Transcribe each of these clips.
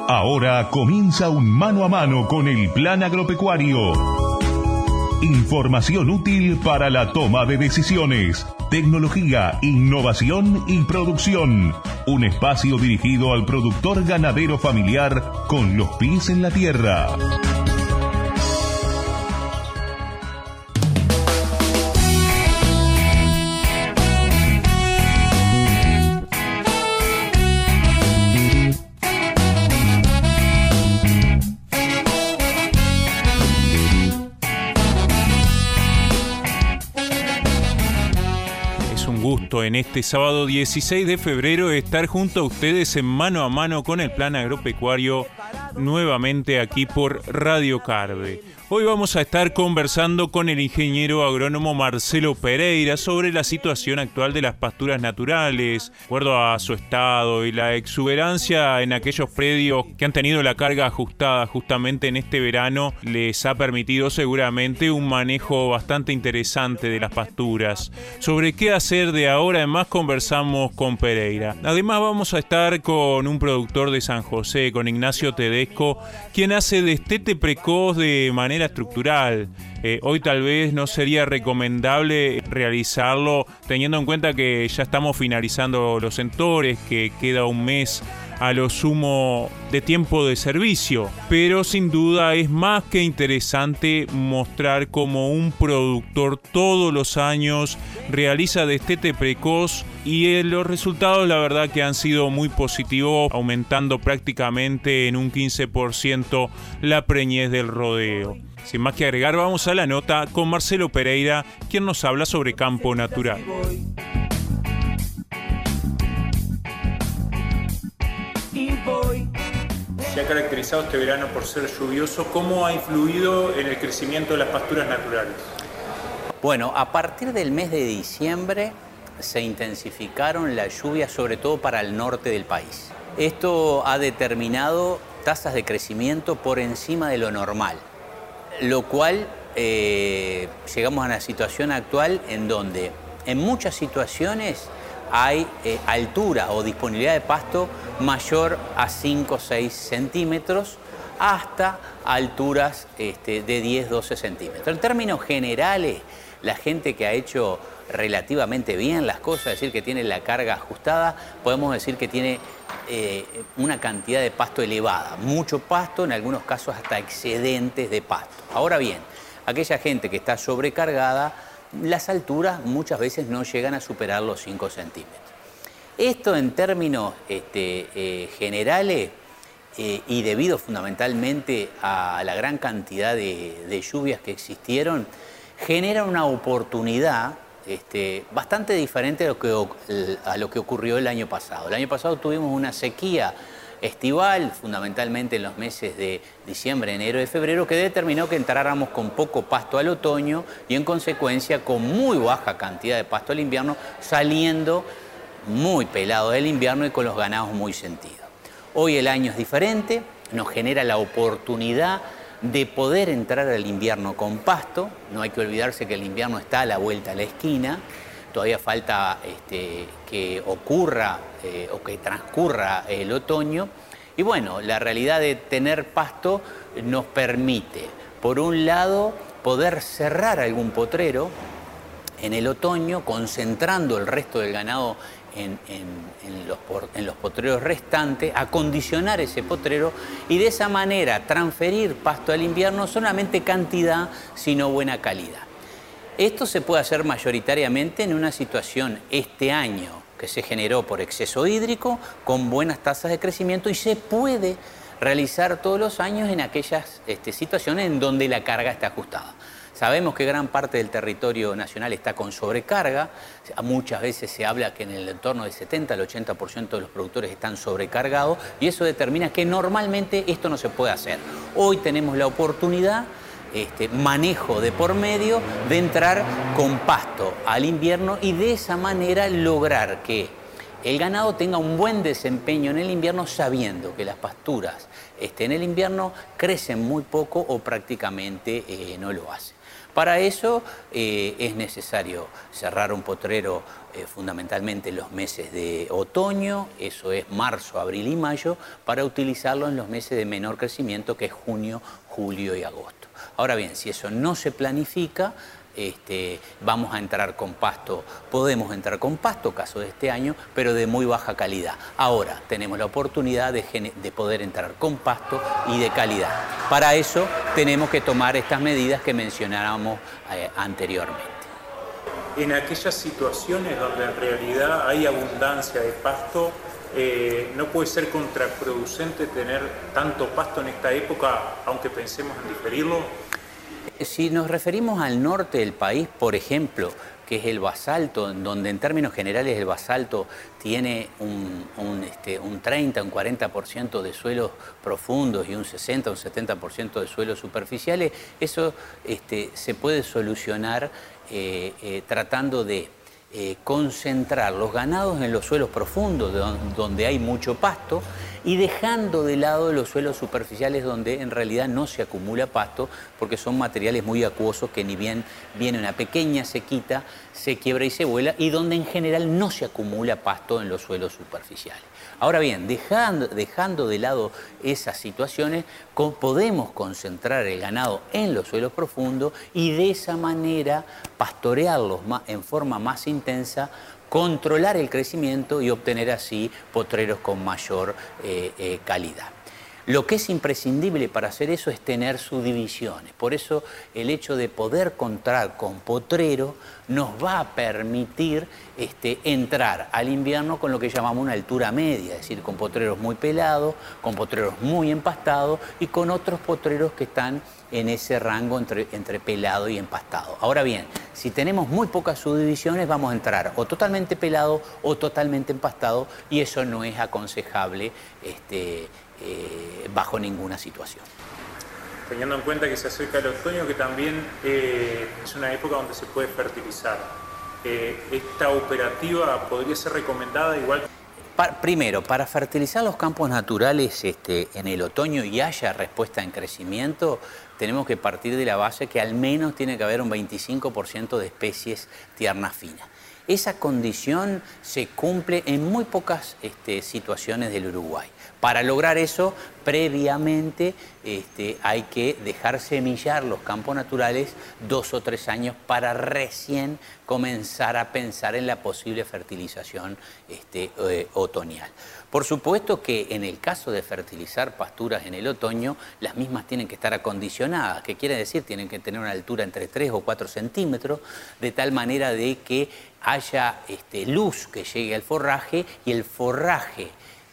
Ahora comienza un mano a mano con el Plan Agropecuario. Información útil para la toma de decisiones. Tecnología, innovación y producción. Un espacio dirigido al productor ganadero familiar con los pies en la tierra. En este sábado 16 de febrero estar junto a ustedes en Mano a Mano con el Plan Agropecuario, nuevamente aquí por Radio Carve. Hoy vamos a estar conversando con el ingeniero agrónomo Marcelo Pereira sobre la situación actual de las pasturas naturales, de acuerdo a su estado y la exuberancia en aquellos predios que han tenido la carga ajustada justamente en este verano, les ha permitido seguramente un manejo bastante interesante de las pasturas. Sobre qué hacer de ahora en más conversamos con Pereira. Además vamos a estar con un productor de San José, con Ignacio Tedesco, quien hace destete precoz de manera estructural. Hoy tal vez no sería recomendable realizarlo teniendo en cuenta que ya estamos finalizando los centores, que queda un mes a lo sumo de tiempo de servicio, pero sin duda es más que interesante mostrar cómo un productor todos los años realiza destete precoz y los resultados la verdad que han sido muy positivos, aumentando prácticamente en un 15% la preñez del rodeo. Sin más que agregar, vamos a la nota con Marcelo Pereira, quien nos habla sobre campo natural. Se ha caracterizado este verano por ser lluvioso. ¿Cómo ha influido en el crecimiento de las pasturas naturales? Bueno, a partir del mes de diciembre se intensificaron las lluvias, sobre todo para el norte del país. Esto ha determinado tasas de crecimiento por encima de lo normal, lo cual llegamos a una situación actual en donde en muchas situaciones hay altura o disponibilidad de pasto mayor a 5 o 6 centímetros hasta alturas de 10, 12 centímetros. En términos generales, la gente que ha hecho relativamente bien las cosas, es decir, que tiene la carga ajustada, podemos decir que tiene una cantidad de pasto elevada, mucho pasto, en algunos casos hasta excedentes de pasto. Ahora bien, aquella gente que está sobrecargada, las alturas muchas veces no llegan a superar los 5 centímetros. Esto en términos generales y debido fundamentalmente a la gran cantidad de lluvias que existieron, genera una oportunidad bastante diferente a lo que ocurrió el año pasado. El año pasado tuvimos una sequía estival, fundamentalmente en los meses de diciembre, enero y febrero, que determinó que entráramos con poco pasto al otoño y en consecuencia con muy baja cantidad de pasto al invierno, saliendo muy pelado del invierno y con los ganados muy sentidos. Hoy el año es diferente, nos genera la oportunidad de poder entrar al invierno con pasto. No hay que olvidarse que el invierno está a la vuelta a la esquina. Todavía falta que ocurra o que transcurra el otoño. Y bueno, la realidad de tener pasto nos permite, por un lado, poder cerrar algún potrero en el otoño, concentrando el resto del ganado en los potreros restantes, acondicionar ese potrero y de esa manera transferir pasto al invierno, solamente cantidad, sino buena calidad. Esto se puede hacer mayoritariamente en una situación este año que se generó por exceso hídrico, con buenas tasas de crecimiento, y se puede realizar todos los años en aquellas situaciones en donde la carga está ajustada. Sabemos que gran parte del territorio nacional está con sobrecarga. Muchas veces se habla que en el entorno del 70 al 80% de los productores están sobrecargados y eso determina que normalmente esto no se puede hacer. Hoy tenemos la oportunidad, manejo de por medio, de entrar con pasto al invierno y de esa manera lograr que el ganado tenga un buen desempeño en el invierno, sabiendo que las pasturas en el invierno crecen muy poco o prácticamente no lo hacen. Para eso es necesario cerrar un potrero fundamentalmente en los meses de otoño, eso es marzo, abril y mayo, para utilizarlo en los meses de menor crecimiento, que es junio, julio y agosto. Ahora bien, si eso no se planifica, vamos a entrar con pasto, podemos entrar con pasto, caso de este año, pero de muy baja calidad. Ahora tenemos la oportunidad de poder entrar con pasto y de calidad. Para eso tenemos que tomar estas medidas que mencionábamos anteriormente. En aquellas situaciones donde en realidad hay abundancia de pasto, ¿no puede ser contraproducente tener tanto pasto en esta época, aunque pensemos en diferirlo? Si nos referimos al norte del país, por ejemplo, que es el basalto, donde en términos generales el basalto tiene un 30, un 40% de suelos profundos y un 60, un 70% de suelos superficiales, eso se puede solucionar tratando de concentrar los ganados en los suelos profundos, donde hay mucho pasto, y dejando de lado los suelos superficiales donde en realidad no se acumula pasto, porque son materiales muy acuosos que ni bien viene una pequeña sequita, se quiebra y se vuela, y donde en general no se acumula pasto en los suelos superficiales. Ahora bien, dejando de lado esas situaciones, podemos concentrar el ganado en los suelos profundos y de esa manera pastorearlos en forma más intensa, controlar el crecimiento y obtener así potreros con mayor calidad. Lo que es imprescindible para hacer eso es tener subdivisiones. Por eso el hecho de poder contar con potrero nos va a permitir entrar al invierno con lo que llamamos una altura media, es decir, con potreros muy pelados, con potreros muy empastados y con otros potreros que están en ese rango entre pelado y empastado. Ahora bien, si tenemos muy pocas subdivisiones vamos a entrar o totalmente pelado o totalmente empastado y eso no es aconsejable bajo ninguna situación. Teniendo en cuenta que se acerca el otoño, que también es una época donde se puede fertilizar, ¿esta operativa podría ser recomendada igual? Primero, para fertilizar los campos naturales en el otoño y haya respuesta en crecimiento, tenemos que partir de la base que al menos tiene que haber un 25% de especies tiernas finas. Esa condición se cumple en muy pocas situaciones del Uruguay. Para lograr eso, previamente hay que dejar semillar los campos naturales 2 o 3 años para recién comenzar a pensar en la posible fertilización otoñal. Por supuesto que en el caso de fertilizar pasturas en el otoño, las mismas tienen que estar acondicionadas. ¿Qué quiere decir? Tienen que tener una altura entre 3 o 4 centímetros, de tal manera de que haya luz que llegue al forraje y el forraje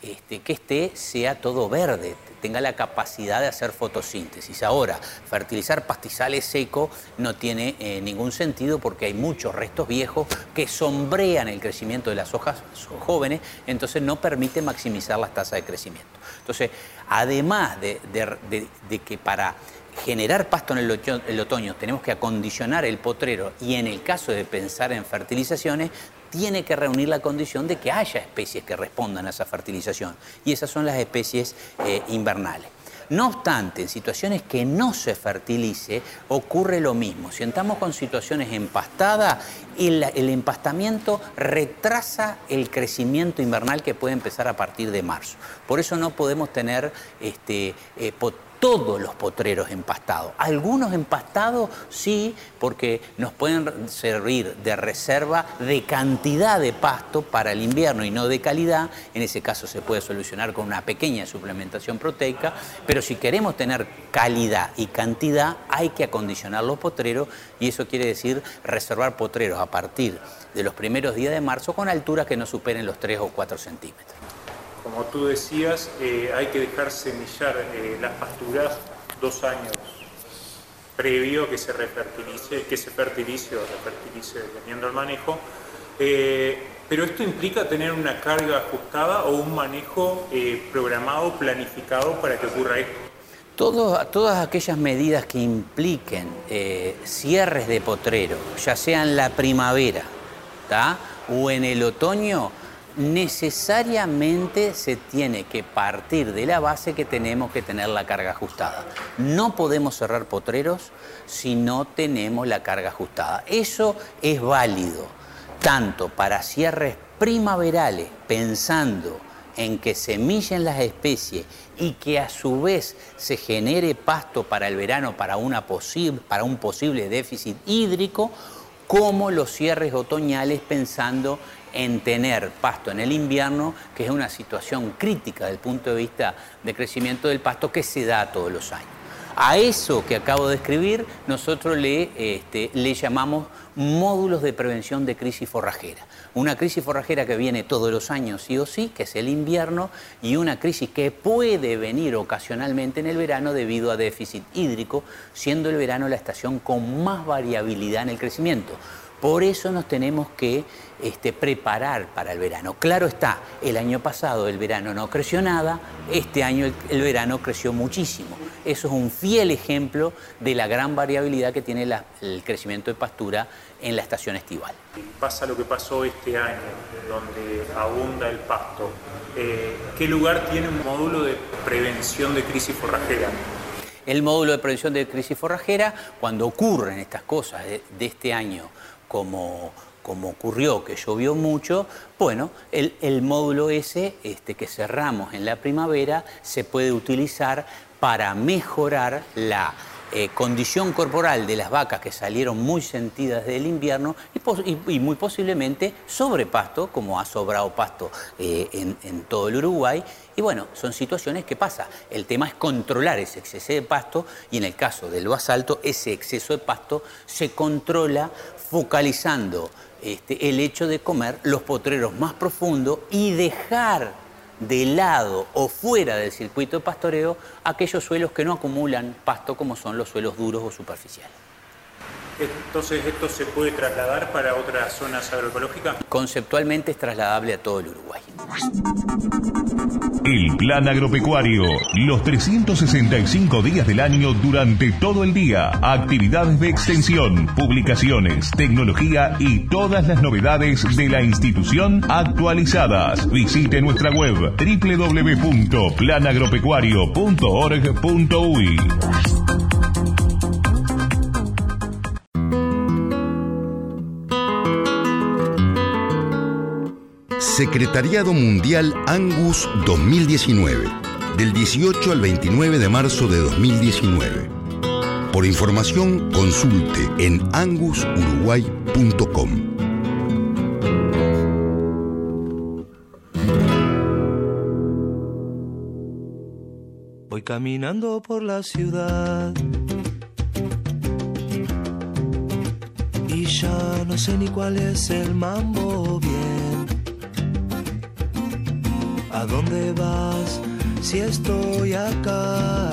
que sea todo verde, tenga la capacidad de hacer fotosíntesis. Ahora, fertilizar pastizales secos no tiene ningún sentido porque hay muchos restos viejos que sombrean el crecimiento de las hojas jóvenes, entonces no permite maximizar las tasas de crecimiento. Entonces, además de que para generar pasto en el otoño tenemos que acondicionar el potrero y en el caso de pensar en fertilizaciones, tiene que reunir la condición de que haya especies que respondan a esa fertilización y esas son las especies invernales. No obstante, en situaciones que no se fertilice, ocurre lo mismo. Si estamos con situaciones empastadas, el empastamiento retrasa el crecimiento invernal que puede empezar a partir de marzo. Por eso no podemos tener todos los potreros empastados. Algunos empastados sí, porque nos pueden servir de reserva de cantidad de pasto para el invierno y no de calidad. En ese caso se puede solucionar con una pequeña suplementación proteica, pero si queremos tener calidad y cantidad hay que acondicionar los potreros y eso quiere decir reservar potreros a partir de los primeros días de marzo con alturas que no superen los 3 o 4 centímetros. Como tú decías, hay que dejar semillar las pasturas 2 años previo a que se fertilice o refertilice dependiendo del manejo. Pero esto implica tener una carga ajustada o un manejo programado, planificado para que ocurra esto. Todas aquellas medidas que impliquen cierres de potrero, ya sea en la primavera o en el otoño, necesariamente se tiene que partir de la base que tenemos que tener la carga ajustada. No podemos cerrar potreros si no tenemos la carga ajustada. Eso es válido tanto para cierres primaverales, pensando en que semillen las especies y que a su vez se genere pasto para el verano para un posible déficit hídrico, como los cierres otoñales pensando en tener pasto en el invierno, que es una situación crítica desde el punto de vista de crecimiento del pasto que se da todos los años. A eso que acabo de describir nosotros le llamamos módulos de prevención de crisis forrajera. Una crisis forrajera que viene todos los años sí o sí, que es el invierno, y una crisis que puede venir ocasionalmente en el verano debido a déficit hídrico, siendo el verano la estación con más variabilidad en el crecimiento. Por eso nos tenemos que preparar para el verano. Claro está, el año pasado el verano no creció nada, este año el verano creció muchísimo. Eso es un fiel ejemplo de la gran variabilidad que tiene el crecimiento de pastura en la estación estival. Pasa lo que pasó este año, donde abunda el pasto. ¿Qué lugar tiene un módulo de prevención de crisis forrajera? El módulo de prevención de crisis forrajera, cuando ocurren estas cosas de este año, como ocurrió, que llovió mucho, bueno, el módulo ese que cerramos en la primavera se puede utilizar para mejorar la condición corporal de las vacas que salieron muy sentidas del invierno y muy posiblemente sobre pasto, como ha sobrado pasto en todo el Uruguay. Y bueno, son situaciones que pasan. El tema es controlar ese exceso de pasto y en el caso del basalto, ese exceso de pasto se controla focalizando el hecho de comer los potreros más profundos y dejar de lado o fuera del circuito de pastoreo aquellos suelos que no acumulan pasto como son los suelos duros o superficiales. Entonces, ¿esto se puede trasladar para otras zonas agroecológicas? Conceptualmente es trasladable a todo el Uruguay. El Plan Agropecuario, los 365 días del año durante todo el día, actividades de extensión, publicaciones, tecnología y todas las novedades de la institución actualizadas. Visite nuestra web www.planagropecuario.org.uy. Secretariado Mundial Angus 2019, del 18 al 29 de marzo de 2019. Por información, consulte en angusuruguay.com. Voy caminando por la ciudad y ya no sé ni cuál es el mambo bien. ¿A dónde vas si estoy acá?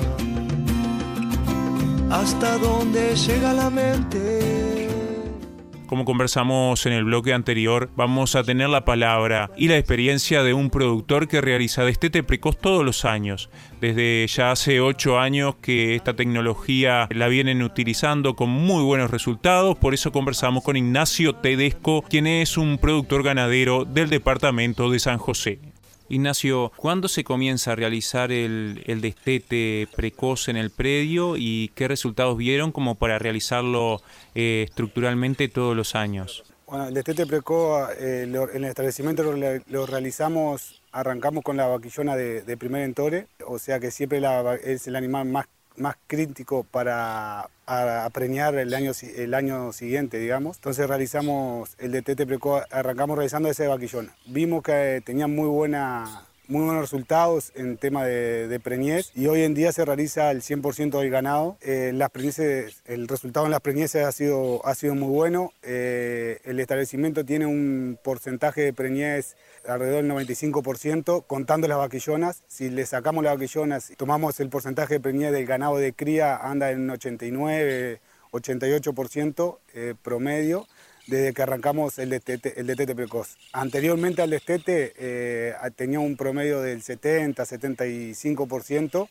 ¿Hasta dónde llega la mente? Como conversamos en el bloque anterior, vamos a tener la palabra y la experiencia de un productor que realiza destete precoz todos los años. Desde ya hace 8 años que esta tecnología la vienen utilizando con muy buenos resultados. Por eso conversamos con Ignacio Tedesco, quien es un productor ganadero del departamento de San José. Ignacio, ¿cuándo se comienza a realizar el destete precoz en el predio y qué resultados vieron como para realizarlo estructuralmente todos los años? Bueno, el destete precoz en el establecimiento lo realizamos, arrancamos con la vaquillona de primer entore, o sea que siempre es el animal más crítico para preñar el año siguiente, digamos. Entonces realizamos el destete precoz, arrancamos realizando ese vaquillona. Vimos que tenía muy buenos resultados en tema de preñez y hoy en día se realiza el 100% del ganado. Las preñeces, el resultado en las preñeces ha sido muy bueno. El establecimiento tiene un porcentaje de preñez alrededor del 95%, contando las vaquillonas. Si le sacamos las vaquillonas, tomamos el porcentaje de preñez del ganado de cría, anda en 89, 88% promedio, desde que arrancamos el destete precoz. Anteriormente al destete tenía un promedio del 70-75%,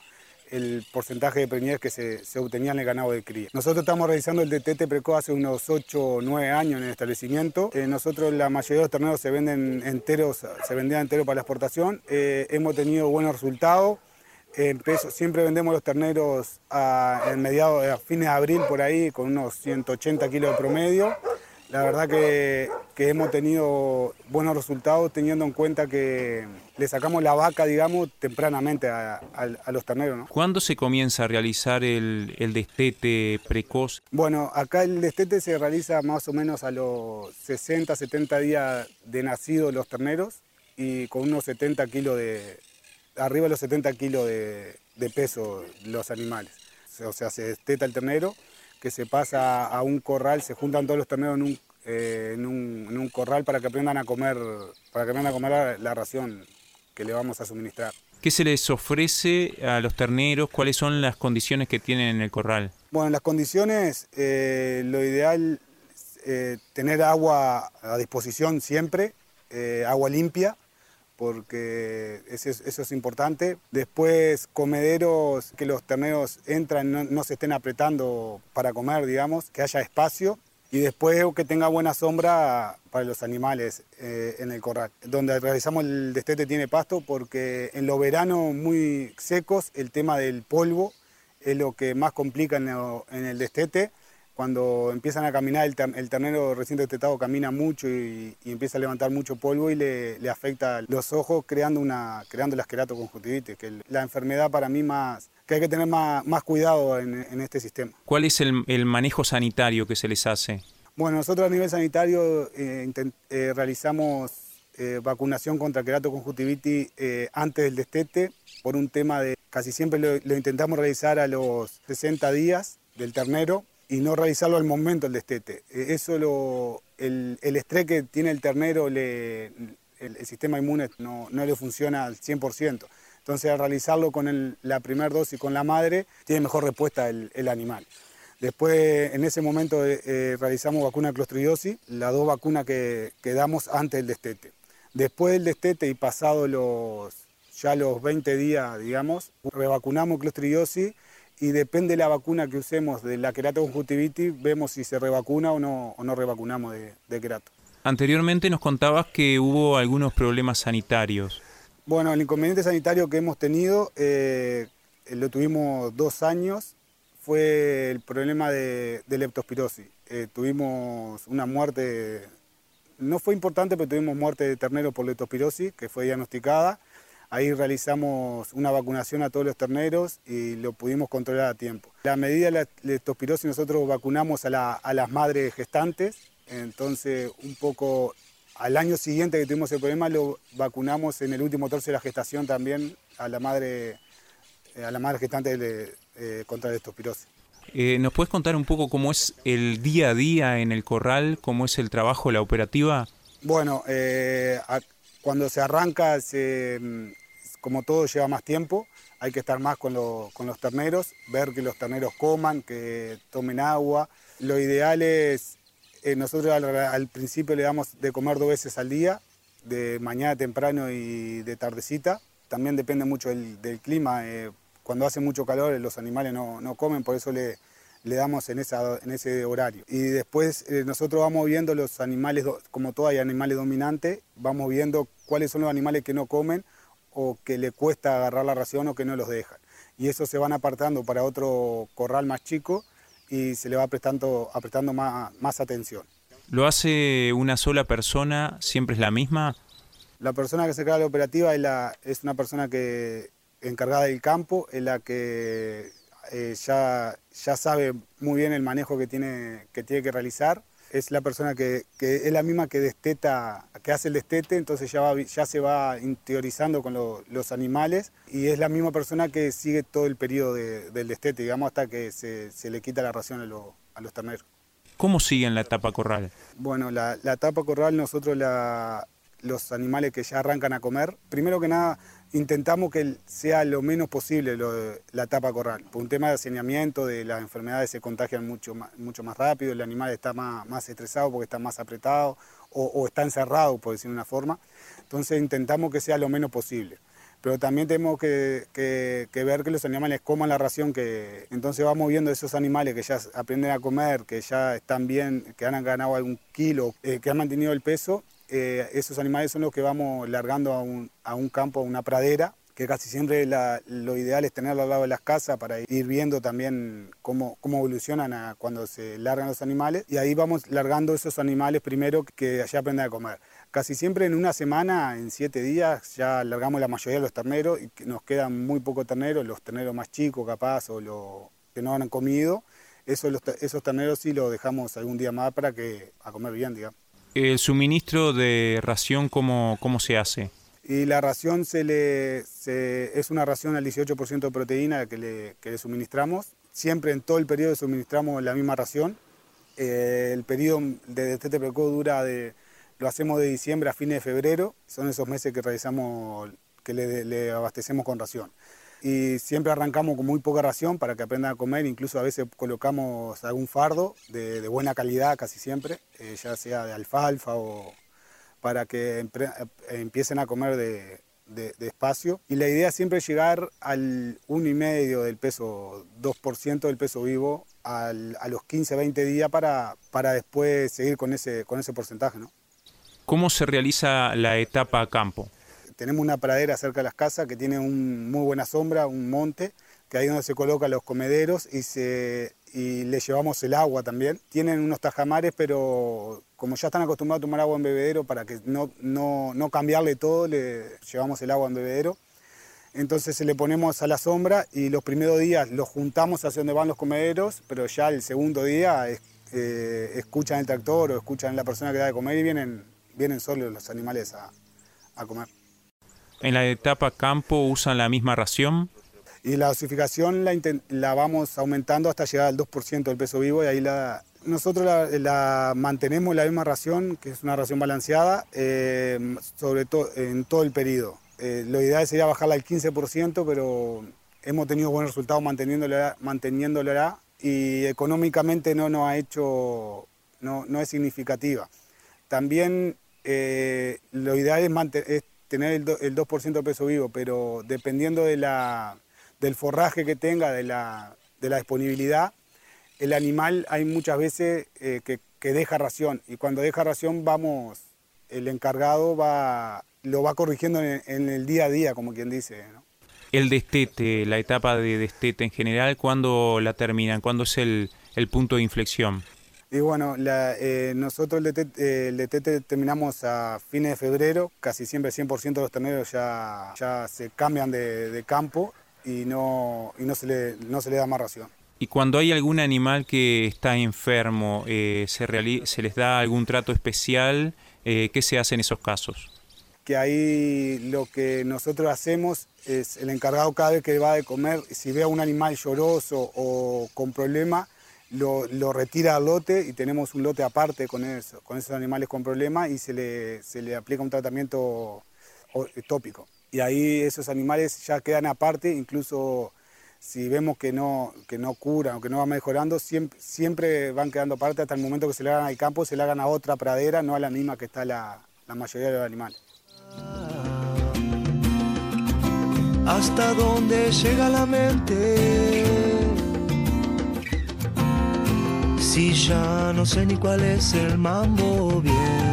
el porcentaje de preñez que se obtenía en el ganado de cría. Nosotros estamos realizando el destete precoz hace unos 8 o 9 años en el establecimiento. Nosotros la mayoría de los terneros se vendían enteros para la exportación. Hemos tenido buenos resultados. En peso, siempre vendemos los terneros a fines de abril por ahí con unos 180 kilos de promedio. La verdad que hemos tenido buenos resultados teniendo en cuenta que le sacamos la vaca, digamos, tempranamente a los terneros, ¿no? ¿Cuándo se comienza a realizar el destete precoz? Bueno, acá el destete se realiza más o menos a los 60, 70 días de nacidos los terneros y con unos 70 kilos arriba de los 70 kilos de peso los animales. O sea, se desteta el ternero, que se pasa a un corral, se juntan todos los terneros en un corral para que aprendan a comer la ración que le vamos a suministrar. ¿Qué se les ofrece a los terneros? ¿Cuáles son las condiciones que tienen en el corral? Bueno, las condiciones, lo ideal es tener agua a disposición siempre, agua limpia, porque eso es importante. Después, comederos, que los terneros entran, no se estén apretando para comer, digamos, que haya espacio. Y después que tenga buena sombra para los animales en el corral. Donde realizamos el destete tiene pasto porque en los veranos muy secos el tema del polvo es lo que más complica en el destete. Cuando empiezan a caminar, el ternero recién destetado camina mucho y empieza a levantar mucho polvo y le afecta los ojos creando la queratoconjuntivitis, que es la enfermedad para mí que hay que tener más cuidado en este sistema. ¿Cuál es el manejo sanitario que se les hace? Bueno, nosotros a nivel sanitario realizamos vacunación contra queratoconjuntivitis antes del destete por un tema de casi siempre lo intentamos realizar a los 60 días del ternero y no realizarlo al momento del destete. El estrés que tiene el ternero, el sistema inmune no le funciona al 100%. Entonces, al realizarlo con la primera dosis con la madre, tiene mejor respuesta el animal. Después, en ese momento, realizamos vacuna de clostridiosis, las 2 vacunas que damos antes del destete. Después del destete y pasado ya los 20 días, digamos, revacunamos clostridiosis y depende de la vacuna que usemos de la queratoconjuntivitis, vemos si se revacuna o no revacunamos de querato. Anteriormente nos contabas que hubo algunos problemas sanitarios. Bueno, el inconveniente sanitario que hemos tenido, lo tuvimos 2 años, fue el problema de leptospirosis. Tuvimos una muerte, no fue importante, pero tuvimos muerte de ternero por leptospirosis, que fue diagnosticada. Ahí realizamos una vacunación a todos los terneros y lo pudimos controlar a tiempo. La medida de la leptospirosis nosotros vacunamos a las madres gestantes, entonces un poco al año siguiente que tuvimos el problema lo vacunamos en el último tercio de la gestación también a la madre gestante contra la leptospirosis. ¿Nos puedes contar un poco cómo es el día a día en el corral, cómo es el trabajo, la operativa? Bueno, cuando se arranca, como todo lleva más tiempo, hay que estar más con los terneros, ver que los terneros coman, que tomen agua. Lo ideal es, nosotros al principio le damos de comer 2 veces al día, de mañana temprano y de tardecita. También depende mucho del clima. Cuando hace mucho calor los animales no comen, por eso le damos en ese horario. Y después nosotros vamos viendo los animales, como todo hay animales dominantes, vamos viendo cuáles son los animales que no comen o que le cuesta agarrar la ración o que no los dejan. Y eso se van apartando para otro corral más chico y se le va prestando más atención. ¿Lo hace una sola persona? ¿Siempre es la misma? La persona que se encarga de la operativa es una persona encargada del campo, es la que ya sabe muy bien el manejo que tiene que realizar. Es la persona que es la misma que hace el destete, entonces ya se va interiorizando con los animales y es la misma persona que sigue todo el periodo del destete, digamos, hasta que se le quita la ración a los terneros. ¿Cómo siguen la etapa corral? Bueno, la etapa corral nosotros los animales que ya arrancan a comer, primero que nada intentamos que sea lo menos posible la etapa corral. Por un tema de hacinamiento, de las enfermedades se contagian mucho más rápido, el animal está más estresado porque está más apretado o está encerrado, por decirlo de una forma. Entonces intentamos que sea lo menos posible. pero también tenemos que ver que los animales coman la ración, que entonces vamos viendo esos animales que ya aprenden a comer, que ya están bien, que han ganado algún kilo, que han mantenido el peso. Esos animales son los que vamos largando a un campo, a una pradera, que casi siempre lo ideal es tenerlo al lado de las casas para ir viendo también cómo evolucionan cuando se largan los animales. Y ahí vamos largando esos animales primero que ya aprenden a comer. Casi siempre en una semana, en 7 días, ya largamos la mayoría de los terneros y nos quedan muy pocos terneros, los terneros más chicos capaz o los que no han comido. Esos terneros sí los dejamos algún día más para a comer bien, digamos. ¿El suministro de ración cómo se hace? Y la ración es una ración al 18% de proteína que le suministramos. Siempre en todo el periodo suministramos la misma ración. El periodo de destete precoz lo hacemos de diciembre a fines de febrero. Son esos meses que realizamos, que le abastecemos con ración. Y siempre arrancamos con muy poca ración para que aprendan a comer. Incluso a veces colocamos algún fardo de buena calidad, casi siempre, ya sea de alfalfa o para que empiecen a comer despacio. Y la idea siempre es llegar al 1,5 del peso, 2% del peso vivo a los 15-20 días para después seguir con ese porcentaje, ¿no? ¿Cómo se realiza la etapa a campo? Tenemos una pradera cerca de las casas que tiene muy buena sombra, un monte, que ahí es donde se colocan los comederos y le llevamos el agua también. Tienen unos tajamares, pero como ya están acostumbrados a tomar agua en bebedero, para que no cambiarle todo, le llevamos el agua en bebedero. Entonces se le ponemos a la sombra y los primeros días los juntamos hacia donde van los comederos, pero ya el segundo día escuchan el tractor o escuchan la persona que da de comer y vienen solos los animales a comer. ¿En la etapa campo usan la misma ración? Y la dosificación la vamos aumentando hasta llegar al 2% del peso vivo y ahí nosotros la mantenemos la misma ración, que es una ración balanceada, sobre todo en todo el periodo. Lo ideal sería bajarla al 15%, pero hemos tenido buenos resultados manteniéndola y económicamente no es significativa. También lo ideal es tener el 2% de peso vivo, pero dependiendo del forraje que tenga, de la disponibilidad, el animal hay muchas veces que deja ración, y cuando deja ración el encargado lo va corrigiendo en el día a día, como quien dice, ¿no? El destete, la etapa de destete en general, ¿cuándo la terminan? ¿Cuándo es el punto de inflexión? Y bueno, nosotros el destete terminamos a fines de febrero, casi siempre 100% de los terneros ya se cambian de campo y no se le da más ración. Y cuando hay algún animal que está enfermo, ¿se les da algún trato especial? ¿Qué se hace en esos casos? Que ahí lo que nosotros hacemos es el encargado cada vez que va de comer, si ve a un animal lloroso o con problema, lo retira al lote y tenemos un lote aparte con esos animales con problemas y se le aplica un tratamiento tópico. Y ahí esos animales ya quedan aparte, incluso si vemos que no curan o que no va mejorando, siempre van quedando aparte hasta el momento que se largan al campo, se largan a otra pradera, no a la misma que está la mayoría de los animales. Hasta dónde llega la mente, si ya no sé ni cuál es el mambo bien,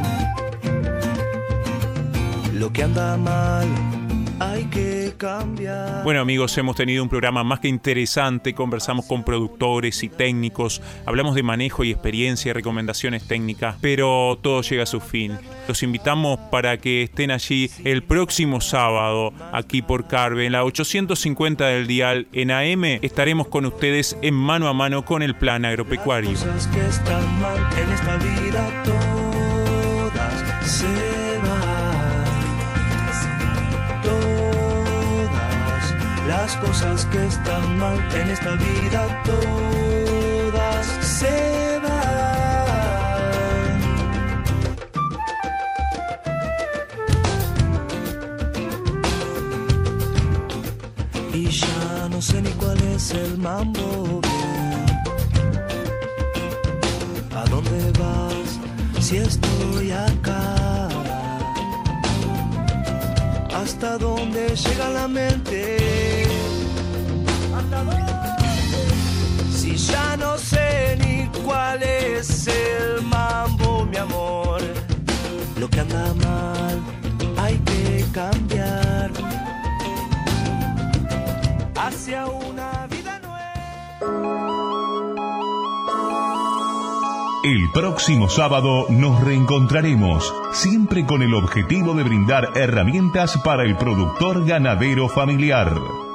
lo que anda mal hay que cambiar. Bueno amigos, hemos tenido un programa más que interesante, conversamos con productores y técnicos, hablamos de manejo y experiencia y recomendaciones técnicas, pero todo llega a su fin. Los invitamos para que estén allí el próximo sábado, aquí por Carve, en la 850 del dial, en AM, estaremos con ustedes en Mano a Mano con el Plan Agropecuario. Las cosas que están mal en esta vida todas se van, todas las cosas que están mal en esta vida todas se van. Y ya no sé ni cuál es el mambo bien. ¿A dónde vas si estoy acá? hasta dónde llega la mente. Si ya no sé ni cuál es el mambo, mi amor, lo que anda mal hay que cambiar hacia una vida nueva. El próximo sábado nos reencontraremos, siempre con el objetivo de brindar herramientas para el productor ganadero familiar.